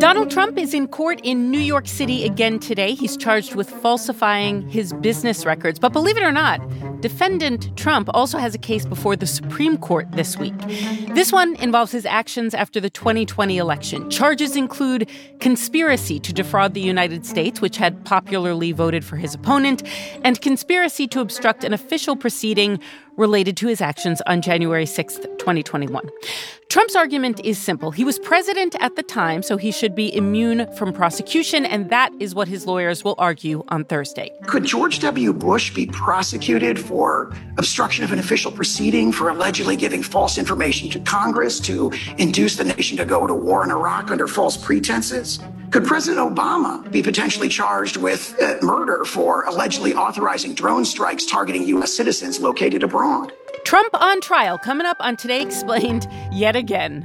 Donald Trump is in court in New York City again today. He's charged with falsifying his business records. But believe it or not, defendant Trump also has a case before the Supreme Court this week. This one involves his actions after the 2020 election. Charges include conspiracy to defraud the United States, which had popularly voted for his opponent, and conspiracy to obstruct an official proceeding related to his actions on January 6th, 2021. Trump's argument is simple. He was president at the time, so he should be immune from prosecution, and that is what his lawyers will argue on Thursday. Could George W. Bush be prosecuted for obstruction of an official proceeding for allegedly giving false information to Congress to induce the nation to go to war in Iraq under false pretenses? Could President Obama be potentially charged with murder for allegedly authorizing drone strikes targeting U.S. citizens located abroad? Trump on trial, coming up on Today Explained yet again.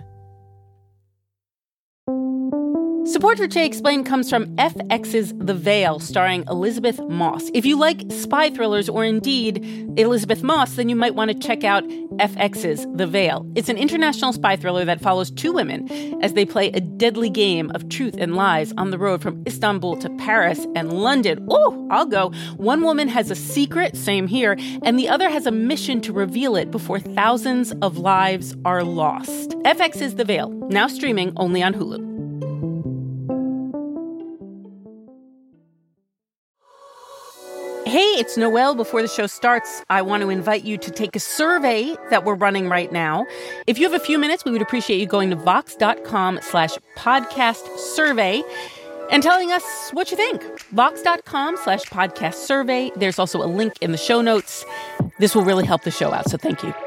Support for Today Explained comes from FX's The Veil, starring Elizabeth Moss. If you like spy thrillers or indeed Elizabeth Moss, then you might want to check out FX's The Veil. It's an international spy thriller that follows two women as they play a deadly game of truth and lies on the road from Istanbul to Paris and London. Oh, I'll go. One woman has a secret, same here, and the other has a mission to reveal it before thousands of lives are lost. FX's The Veil, now streaming only on Hulu. Hey, it's Noelle. Before the show starts, I want to invite you to take a survey that we're running right now. If you have a few minutes, we would appreciate you going to vox.com/podcast survey and telling us what you think. Vox.com/podcast survey. There's also a link in the show notes. This will really help the show out, so thank you.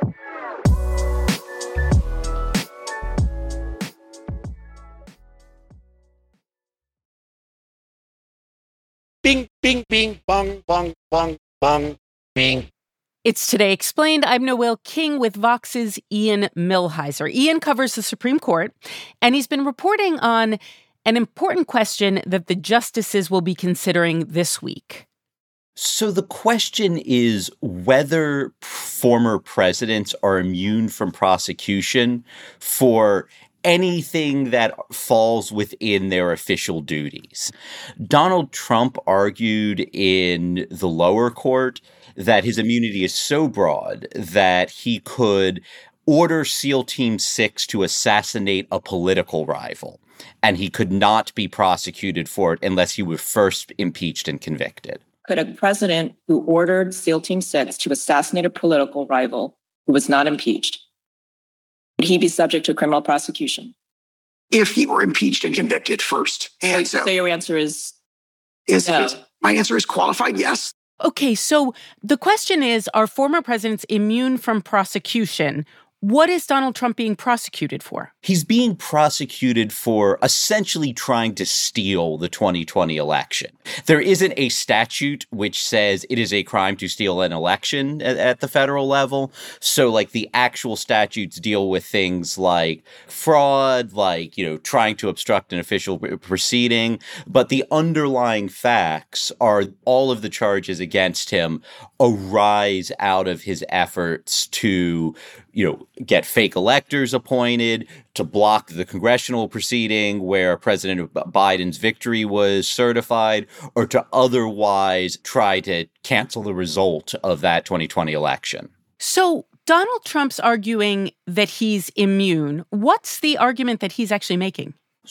Bing, bing, bing, bong, bong, bong, bong, bing. It's Today Explained. I'm Noelle King with Vox's Ian Millhiser. Ian covers the Supreme Court, and he's been reporting on an important question that the justices will be considering this week. So the question is whether former presidents are immune from prosecution for anything that falls within their official duties. Donald Trump argued in the lower court that his immunity is so broad that he could order SEAL Team 6 to assassinate a political rival, and he could not be prosecuted for it unless he were first impeached and convicted. Could a president who ordered SEAL Team 6 to assassinate a political rival who was not impeached, would he be subject to criminal prosecution? If he were impeached and convicted first. And so your answer is no. My answer is qualified yes. Okay, so the question is, are former presidents immune from prosecution? What is Donald Trump being prosecuted for? He's being prosecuted for essentially trying to steal the 2020 election. There isn't a statute which says it is a crime to steal an election at the federal level. So, like, the actual statutes deal with things like fraud, like, trying to obstruct an official proceeding. But the underlying facts are all of the charges against him arise out of his efforts to, get fake electors appointed, to block the congressional proceeding where President Biden's victory was certified, or to otherwise try to cancel the result of that 2020 election. So Donald Trump's arguing that he's immune. What's the argument that he's actually making?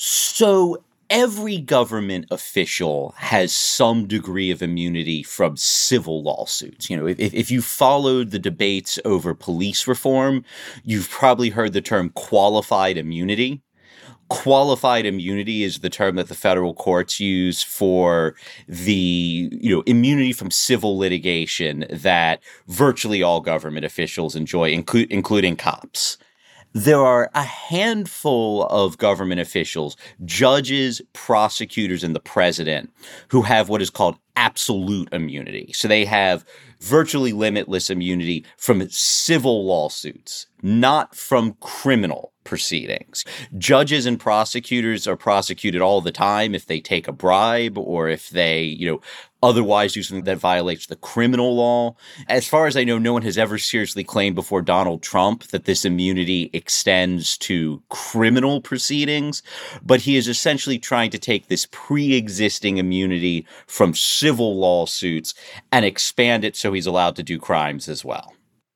So every government official has some degree of immunity from civil lawsuits. If you followed the debates over police reform, you've probably heard the term qualified immunity. Qualified immunity is the term that the federal courts use for the, immunity from civil litigation that virtually all government officials enjoy, including cops. There are a handful of government officials, judges, prosecutors, and the president who have what is called absolute immunity. So they have virtually limitless immunity from civil lawsuits, not from criminal proceedings. Judges and prosecutors are prosecuted all the time if they take a bribe or if they, otherwise do something that violates the criminal law. As far as I know, no one has ever seriously claimed before Donald Trump that this immunity extends to criminal proceedings, but he is essentially trying to take this pre-existing immunity from civil lawsuits and expand it so he's allowed to do crimes as well.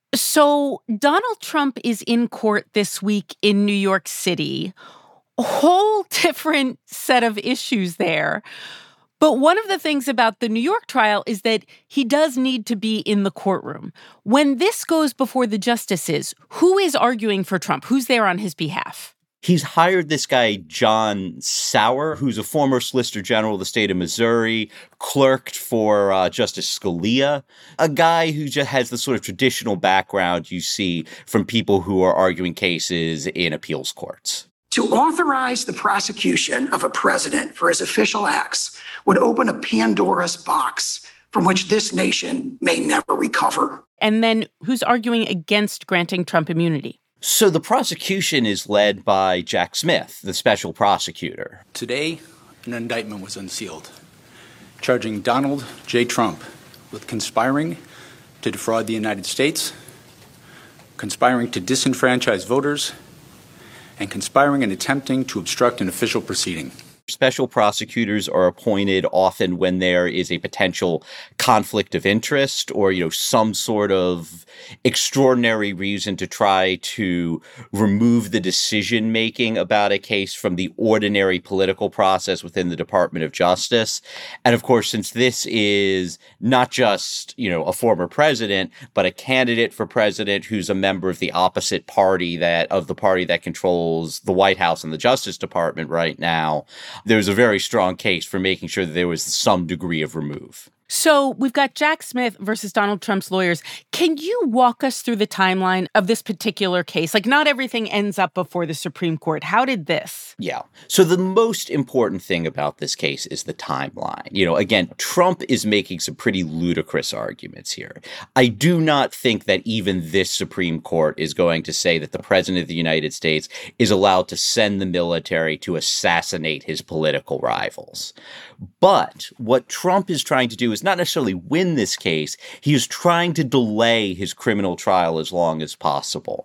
So Donald Trump is in court this week in New York City. A whole different set of issues there. But one of the things about the New York trial is that he does need to be in the courtroom. When this goes before the justices, who is arguing for Trump? Who's there on his behalf? He's hired this guy, John Sauer, who's a former Solicitor General of the state of Missouri, clerked for Justice Scalia, a guy who just has the sort of traditional background you see from people who are arguing cases in appeals courts. To authorize the prosecution of a president for his official acts would open a Pandora's box from which this nation may never recover. And then who's arguing against granting Trump immunity? So the prosecution is led by Jack Smith, the special prosecutor. Today, an indictment was unsealed, charging Donald J. Trump with conspiring to defraud the United States, conspiring to disenfranchise voters, and conspiring and attempting to obstruct an official proceeding. Special prosecutors are appointed often when there is a potential conflict of interest or, some sort of extraordinary reason to try to remove the decision-making about a case from the ordinary political process within the Department of Justice. And of course, since this is not just, a former president, but a candidate for president who's a member of the opposite party of the party that controls the White House and the Justice Department right now, there's a very strong case for making sure that there was some degree of remove. So we've got Jack Smith versus Donald Trump's lawyers. Can you walk us through the timeline of this particular case? Like, not everything ends up before the Supreme Court. How did this? Yeah. So the most important thing about this case is the timeline. Again, Trump is making some pretty ludicrous arguments here. I do not think that even this Supreme Court is going to say that the president of the United States is allowed to send the military to assassinate his political rivals. But what Trump is trying to do is not necessarily win this case. He is trying to delay his criminal trial as long as possible.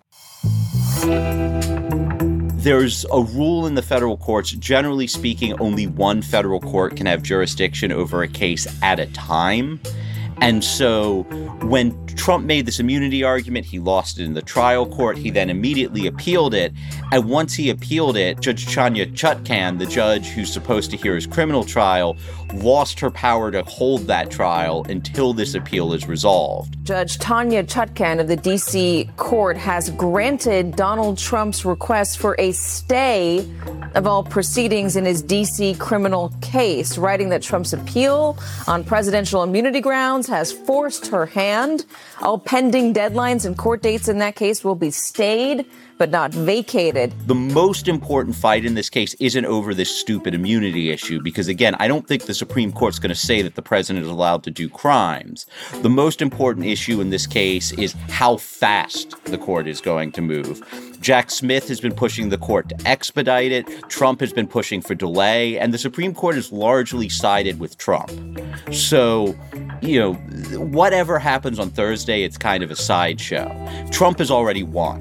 There's a rule in the federal courts, generally speaking, only one federal court can have jurisdiction over a case at a time. And so when Trump made this immunity argument, he lost it in the trial court. He then immediately appealed it. And once he appealed it, Judge Tanya Chutkan, the judge who's supposed to hear his criminal trial, lost her power to hold that trial until this appeal is resolved. Judge Tanya Chutkan of the D.C. court has granted Donald Trump's request for a stay of all proceedings in his D.C. criminal case, writing that Trump's appeal on presidential immunity grounds has forced her hand. All pending deadlines and court dates in that case will be stayed, but not vacated. The most important fight in this case isn't over this stupid immunity issue, because again, I don't think the Supreme Court's going to say that the president is allowed to do crimes. The most important issue in this case is how fast the court is going to move. Jack Smith has been pushing the court to expedite it. Trump has been pushing for delay, and the Supreme Court has largely sided with Trump. So, whatever happens on Thursday, it's kind of a sideshow. Trump has already won.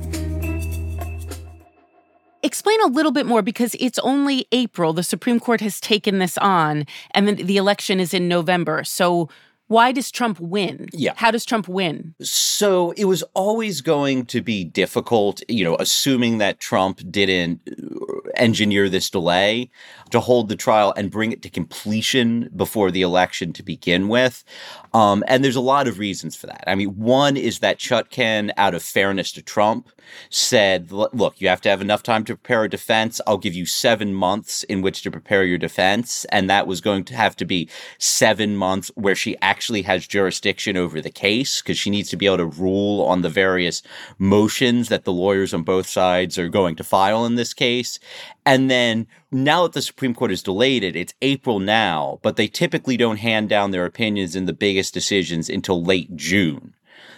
Explain a little bit more, because it's only April. The Supreme Court has taken this on, and then the election is in November. So why does Trump win? Yeah. How does Trump win? So it was always going to be difficult, assuming that Trump didn't engineer this delay, to hold the trial and bring it to completion before the election to begin with. And there's a lot of reasons for that. I mean, one is that Chutkan, out of fairness to Trump, said, look, you have to have enough time to prepare a defense. I'll give you 7 months in which to prepare your defense. And that was going to have to be 7 months where she actually has jurisdiction over the case, because she needs to be able to rule on the various motions that the lawyers on both sides are going to file in this case. And then now that the Supreme Court has delayed it, it's April now, but they typically don't hand down their opinions in the biggest decisions until late June.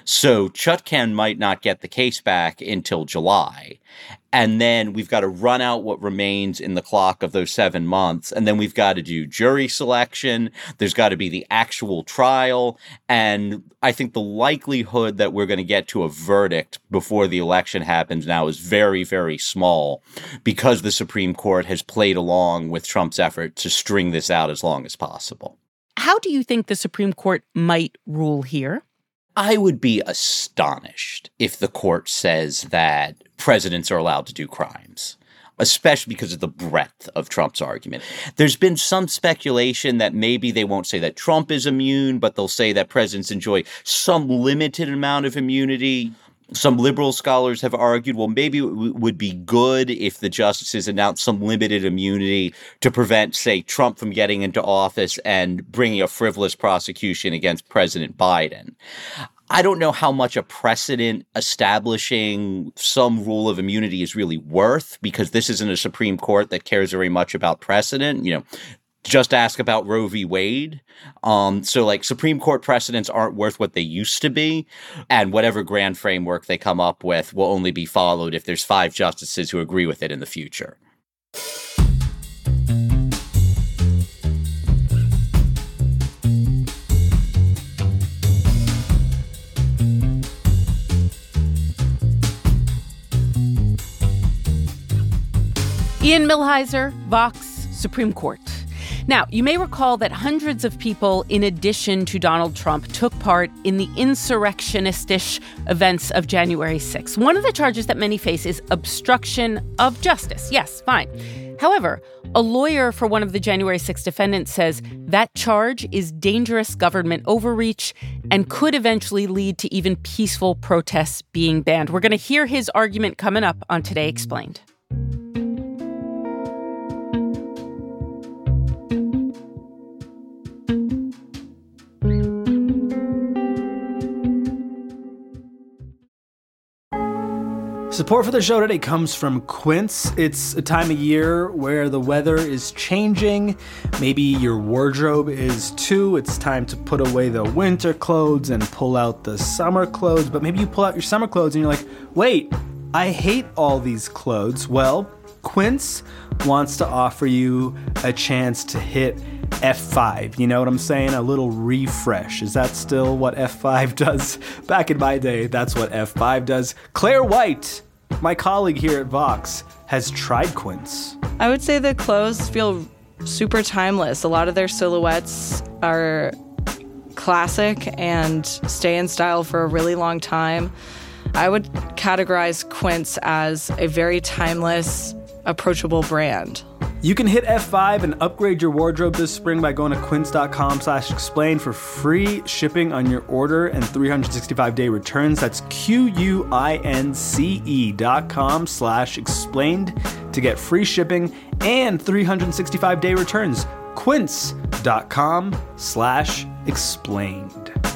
So Chutkan might not get the case back until July. And then we've got to run out what remains in the clock of those 7 months. And then we've got to do jury selection. There's got to be the actual trial. And I think the likelihood that we're going to get to a verdict before the election happens now is very, very small because the Supreme Court has played along with Trump's effort to string this out as long as possible. How do you think the Supreme Court might rule here? I would be astonished if the court says that presidents are allowed to do crimes, especially because of the breadth of Trump's argument. There's been some speculation that maybe they won't say that Trump is immune, but they'll say that presidents enjoy some limited amount of immunity. Some liberal scholars have argued, well, maybe it would be good if the justices announced some limited immunity to prevent, say, Trump from getting into office and bringing a frivolous prosecution against President Biden. I don't know how much a precedent establishing some rule of immunity is really worth, because this isn't a Supreme Court that cares very much about precedent. Just ask about Roe v. Wade. So Supreme Court precedents aren't worth what they used to be. And whatever grand framework they come up with will only be followed if there's 5 justices who agree with it in the future. Ian Millhiser, Vox, Supreme Court. Now, you may recall that hundreds of people, in addition to Donald Trump, took part in the insurrectionist-ish events of January 6th. One of the charges that many face is obstruction of justice. Yes, fine. However, a lawyer for one of the January 6th defendants says that charge is dangerous government overreach and could eventually lead to even peaceful protests being banned. We're going to hear his argument coming up on Today Explained. Support for the show today comes from Quince. It's a time of year where the weather is changing. Maybe your wardrobe is too. It's time to put away the winter clothes and pull out the summer clothes. But maybe you pull out your summer clothes and you're like, wait, I hate all these clothes. Well, Quince wants to offer you a chance to hit F5. You know what I'm saying? A little refresh. Is that still what F5 does? Back in my day, that's what F5 does. Claire White, my colleague here at Vox, has tried Quince. I would say the clothes feel super timeless. A lot of their silhouettes are classic and stay in style for a really long time. I would categorize Quince as a very timeless, approachable brand. You can hit F5 and upgrade your wardrobe this spring by going to quince.com/explain for free shipping on your order and 365-day returns. That's QUINCE.com/explained to get free shipping and 365-day returns. Quince.com/explained.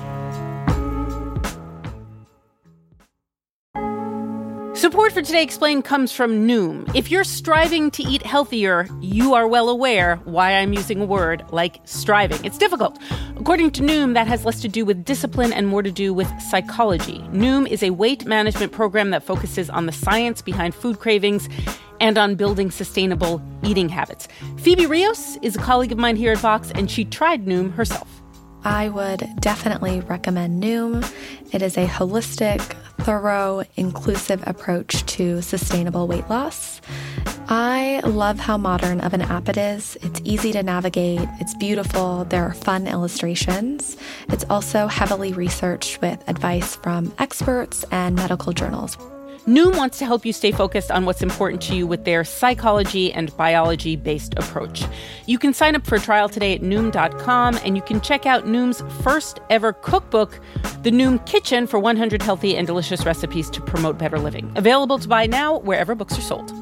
Support for Today Explained comes from Noom. If you're striving to eat healthier, you are well aware why I'm using a word like striving. It's difficult. According to Noom, that has less to do with discipline and more to do with psychology. Noom is a weight management program that focuses on the science behind food cravings and on building sustainable eating habits. Phoebe Rios is a colleague of mine here at Vox, and she tried Noom herself. I would definitely recommend Noom. It is a holistic, thorough, inclusive approach to sustainable weight loss. I love how modern of an app it is. It's easy to navigate. It's beautiful. There are fun illustrations. It's also heavily researched with advice from experts and medical journals. Noom wants to help you stay focused on what's important to you with their psychology and biology-based approach. You can sign up for a trial today at Noom.com, and you can check out Noom's first ever cookbook, The Noom Kitchen, for 100 healthy and delicious recipes to promote better living. Available to buy now wherever books are sold.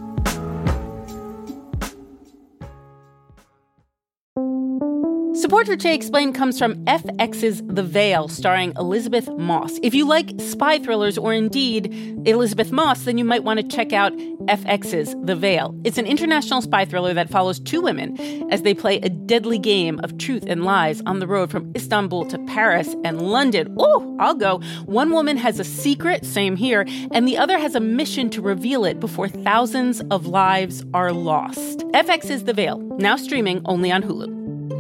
Support for Jay Explained comes from FX's The Veil, starring Elizabeth Moss. If you like spy thrillers or indeed Elizabeth Moss, then you might want to check out FX's The Veil. It's an international spy thriller that follows two women as they play a deadly game of truth and lies on the road from Istanbul to Paris and London. Oh, I'll go. One woman has a secret, same here, and the other has a mission to reveal it before thousands of lives are lost. FX's The Veil, now streaming only on Hulu.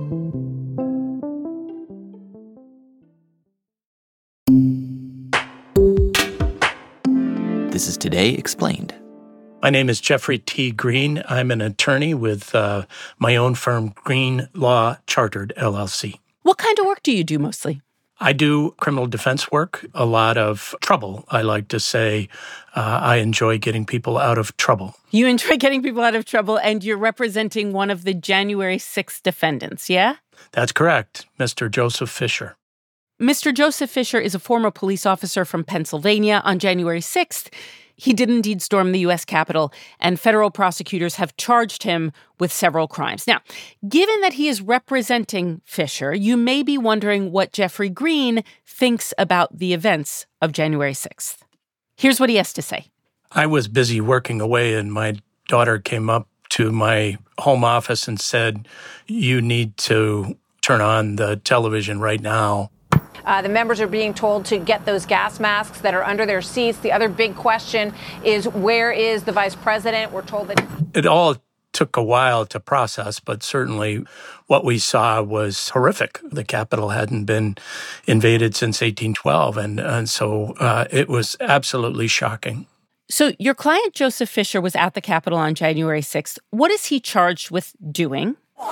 This is Today Explained. My name is Jeffrey T. Green. I'm an attorney with my own firm, Green Law Chartered, LLC. What kind of work do you do mostly? I do criminal defense work, a lot of trouble. I like to say I enjoy getting people out of trouble. You enjoy getting people out of trouble, and you're representing one of the January 6th defendants, yeah? That's correct, Mr. Joseph Fisher. Mr. Joseph Fisher is a former police officer from Pennsylvania. On January 6th, he did indeed storm the U.S. Capitol, and federal prosecutors have charged him with several crimes. Now, given that he is representing Fisher, you may be wondering what Jeffrey Green thinks about the events of January 6th. Here's what he has to say. I was busy working away, and my daughter came up to my home office and said, "You need to turn on the television right now." The members are being told to get those gas masks that are under their seats. The other big question is, where is the vice president? We're told that it all took a while to process, but certainly what we saw was horrific. The Capitol hadn't been invaded since 1812, and so it was absolutely shocking. So your client, Joseph Fisher, was at the Capitol on January 6th. What is he charged with doing?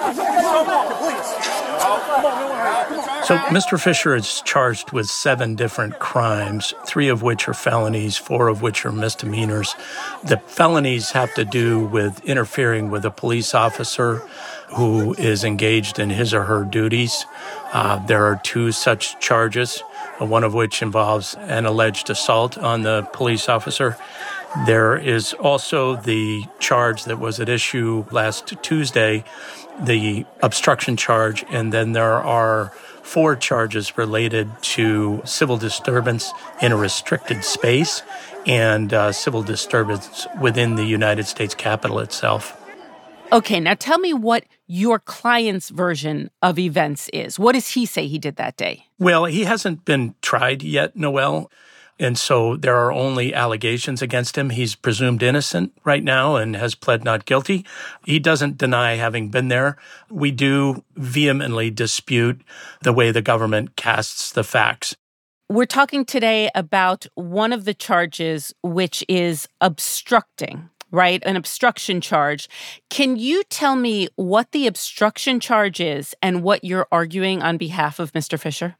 So Mr. Fisher is charged with 7 different crimes, 3 of which are felonies, 4 of which are misdemeanors. The felonies have to do with interfering with a police officer who is engaged in his or her duties. There are 2 such charges, one of which involves an alleged assault on the police officer. There is also the charge that was at issue last Tuesday, the obstruction charge, and then there are 4 charges related to civil disturbance in a restricted space and civil disturbance within the United States Capitol itself. Okay, now tell me what your client's version of events is. What does he say he did that day? Well, he hasn't been tried yet, Noelle. And so there are only allegations against him. He's presumed innocent right now and has pled not guilty. He doesn't deny having been there. We do vehemently dispute the way the government casts the facts. We're talking today about one of the charges, which is obstructing, right? An obstruction charge. Can you tell me what the obstruction charge is and what you're arguing on behalf of Mr. Fisher?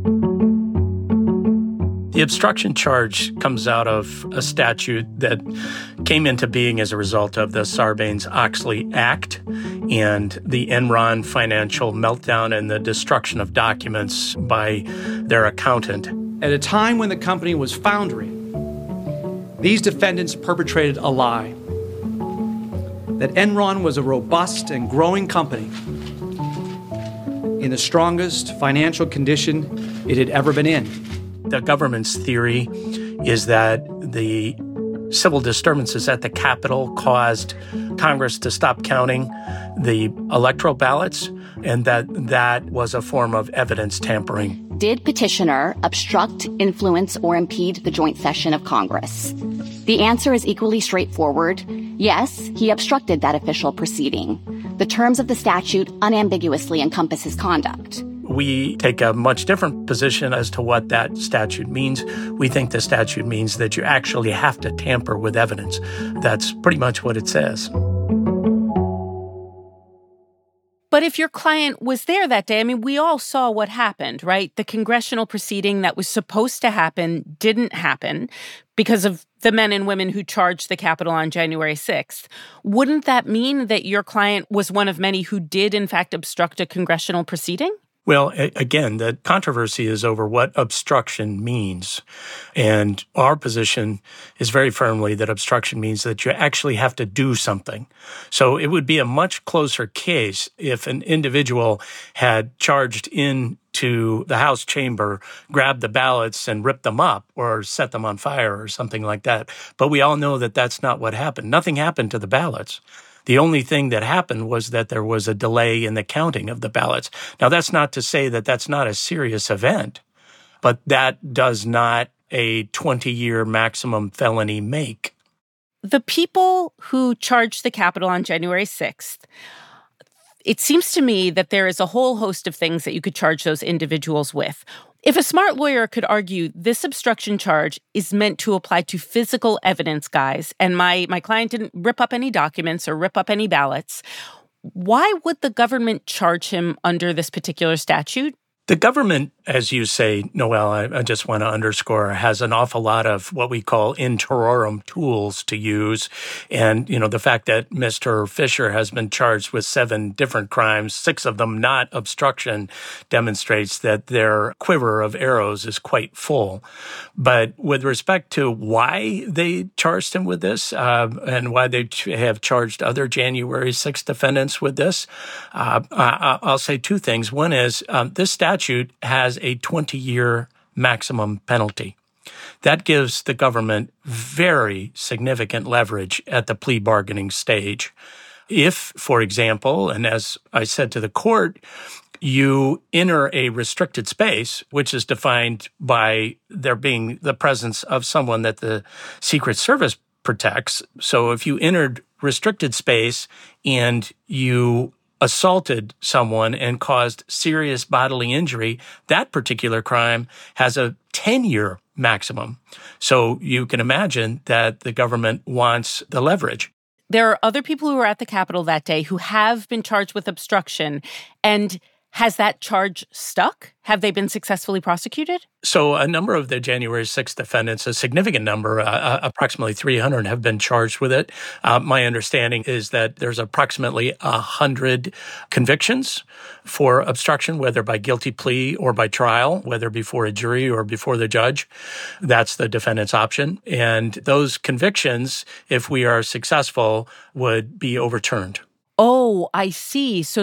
The obstruction charge comes out of a statute that came into being as a result of the Sarbanes-Oxley Act and the Enron financial meltdown and the destruction of documents by their accountant. At a time when the company was foundering, these defendants perpetrated a lie that Enron was a robust and growing company in the strongest financial condition it had ever been in. The government's theory is that the civil disturbances at the Capitol caused Congress to stop counting the electoral ballots, and that was a form of evidence tampering. Did petitioner obstruct, influence, or impede the joint session of Congress? The answer is equally straightforward. Yes, he obstructed that official proceeding. The terms of the statute unambiguously encompass his conduct. We take a much different position as to what that statute means. We think the statute means that you actually have to tamper with evidence. That's pretty much what it says. But if your client was there that day, I mean, we all saw what happened, right? The congressional proceeding that was supposed to happen didn't happen because of the men and women who charged the Capitol on January 6th. Wouldn't that mean that your client was one of many who did, in fact, obstruct a congressional proceeding? Well, again, the controversy is over what obstruction means. And our position is very firmly that obstruction means that you actually have to do something. So it would be a much closer case if an individual had charged into the House chamber, grabbed the ballots and ripped them up or set them on fire or something like that. But we all know that that's not what happened. Nothing happened to the ballots. The only thing that happened was that there was a delay in the counting of the ballots. Now, that's not to say that that's not a serious event, but that does not a 20-year maximum felony make. The people who charged the Capitol on January 6th, it seems to me that there is a whole host of things that you could charge those individuals with. If a smart lawyer could argue this obstruction charge is meant to apply to physical evidence, guys, and my client didn't rip up any documents or rip up any ballots, why would the government charge him under this particular statute? The government, as you say, Noelle, I just want to underscore, has an awful lot of what we call in terrorem tools to use. And, the fact that Mr. Fisher has been charged with 7 different crimes, 6 of them not obstruction, demonstrates that their quiver of arrows is quite full. But with respect to why they charged him with this and why they have charged other January 6th defendants with this, I'll say 2 things. One is this statute has a 20-year maximum penalty. That gives the government very significant leverage at the plea bargaining stage. If, for example, and as I said to the court, you enter a restricted space, which is defined by there being the presence of someone that the Secret Service protects. So if you entered restricted space and you assaulted someone and caused serious bodily injury, that particular crime has a 10-year maximum. So you can imagine that the government wants the leverage. There are other people who were at the Capitol that day who have been charged with obstruction. And has that charge stuck? Have they been successfully prosecuted? So a number of the January 6th defendants, a significant number, approximately 300, have been charged with it. My understanding is that there's approximately 100 convictions for obstruction, whether by guilty plea or by trial, whether before a jury or before the judge. That's the defendant's option. And those convictions, if we are successful, would be overturned. Oh, I see. So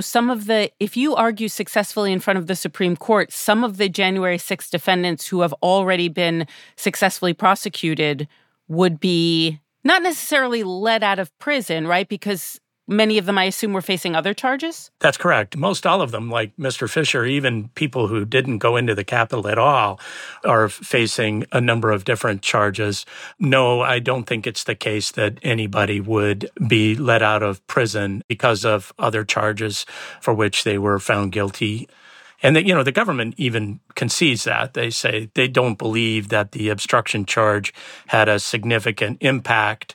if you argue successfully in front of the Supreme Court, some of the January 6th defendants who have already been successfully prosecuted would be not necessarily let out of prison, right? Because many of them, I assume, were facing other charges? That's correct. Most all of them, like Mr. Fisher, even people who didn't go into the Capitol at all, are facing a number of different charges. No, I don't think it's the case that anybody would be let out of prison because of other charges for which they were found guilty. And the government even concedes that. They say they don't believe that the obstruction charge had a significant impact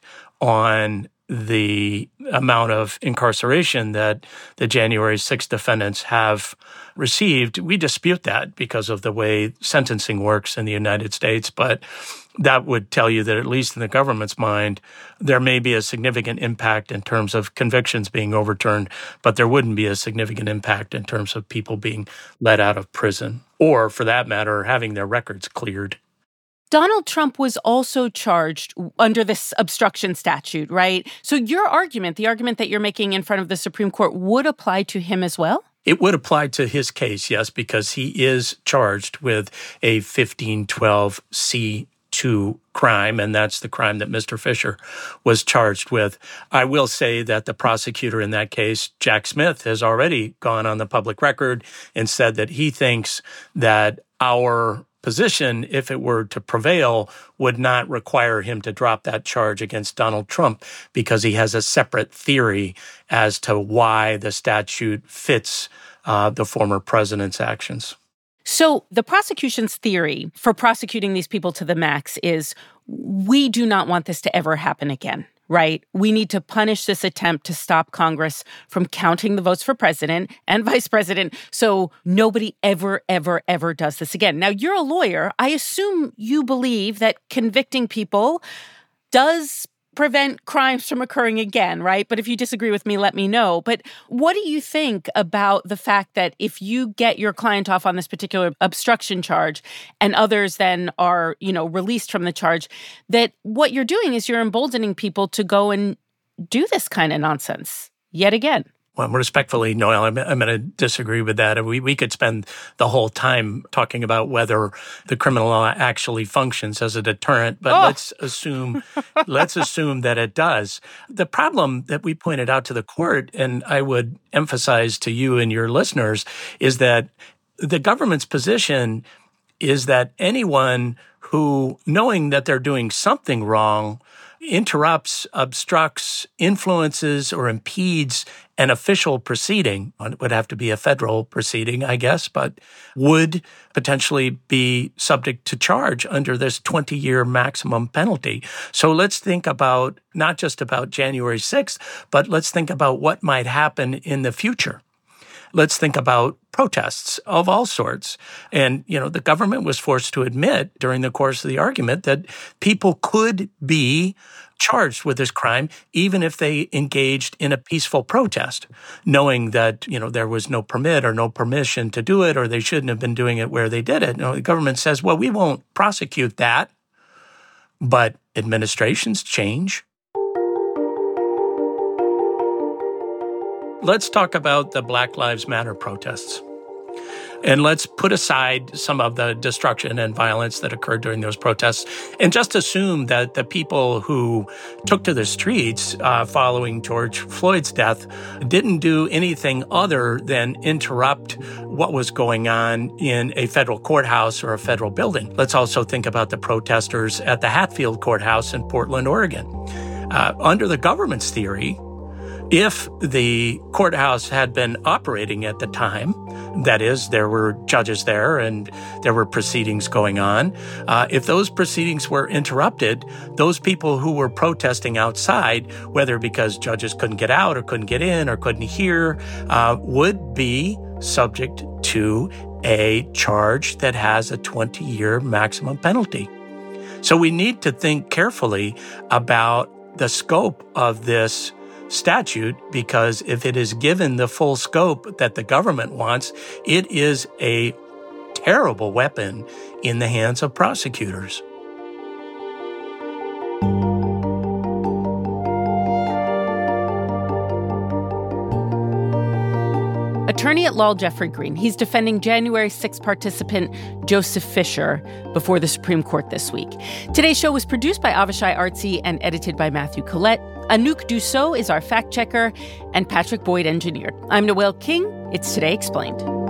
on the amount of incarceration that the January 6th defendants have received. We dispute that because of the way sentencing works in the United States, but that would tell you that at least in the government's mind, there may be a significant impact in terms of convictions being overturned, but there wouldn't be a significant impact in terms of people being let out of prison or, for that matter, having their records cleared. Donald Trump was also charged under this obstruction statute, right? So your argument, the argument that you're making in front of the Supreme Court, would apply to him as well? It would apply to his case, yes, because he is charged with a 1512C2 crime, and that's the crime that Mr. Fisher was charged with. I will say that the prosecutor in that case, Jack Smith, has already gone on the public record and said that he thinks that our position, if it were to prevail, would not require him to drop that charge against Donald Trump because he has a separate theory as to why the statute fits the former president's actions. So the prosecution's theory for prosecuting these people to the max is we do not want this to ever happen again, right? We need to punish this attempt to stop Congress from counting the votes for president and vice president so nobody ever, ever, ever does this again. Now, you're a lawyer. I assume you believe that convicting people does prevent crimes from occurring again, right? But if you disagree with me, let me know. But what do you think about the fact that if you get your client off on this particular obstruction charge and others then are, released from the charge, that what you're doing is you're emboldening people to go and do this kind of nonsense yet again? Well, respectfully, Noelle, I'm going to disagree with that. We could spend the whole time talking about whether the criminal law actually functions as a deterrent, but let's assume that it does. The problem that we pointed out to the court, and I would emphasize to you and your listeners, is that the government's position is that anyone who, knowing that they're doing something wrong, interrupts, obstructs, influences, or impedes an official proceeding, it would have to be a federal proceeding, I guess, but would potentially be subject to charge under this 20-year maximum penalty. So let's think about not just about January 6th, but let's think about what might happen in the future. Let's think about protests of all sorts. And, the government was forced to admit during the course of the argument that people could be charged with this crime even if they engaged in a peaceful protest, knowing that, there was no permit or no permission to do it, or they shouldn't have been doing it where they did it. The government says, well, we won't prosecute that, but administrations change. Let's talk about the Black Lives Matter protests. And let's put aside some of the destruction and violence that occurred during those protests and just assume that the people who took to the streets following George Floyd's death didn't do anything other than interrupt what was going on in a federal courthouse or a federal building. Let's also think about the protesters at the Hatfield Courthouse in Portland, Oregon. Under the government's theory, if the courthouse had been operating at the time, that is, there were judges there and there were proceedings going on, if those proceedings were interrupted, those people who were protesting outside, whether because judges couldn't get out or couldn't get in or couldn't hear, would be subject to a charge that has a 20-year maximum penalty. So we need to think carefully about the scope of this statute, because if it is given the full scope that the government wants, it is a terrible weapon in the hands of prosecutors. Attorney at law Jeffrey Green. He's defending January 6 participant Joseph Fisher before the Supreme Court this week. Today's show was produced by Avishai Artsy and edited by Matthew Collette. Anouk Dussault is our fact checker, and Patrick Boyd engineered. I'm Noelle King. It's Today Explained.